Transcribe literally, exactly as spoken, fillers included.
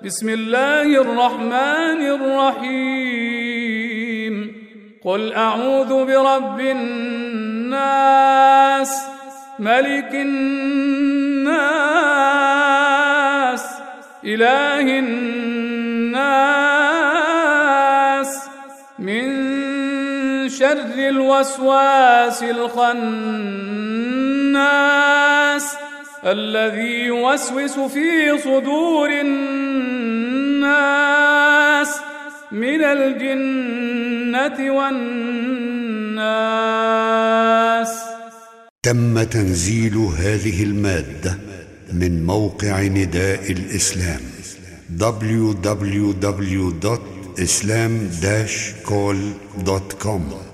بسم الله الرحمن الرحيم قل أعوذ برب الناس ملك الناس إله الناس من شر الوسواس الخناس الذي يوسوس في صدور الناس من الجنة والناس. تم تنزيل هذه المادة من موقع نداء الإسلام دبليو دبليو دبليو دوت إسلام داش كول دوت كوم.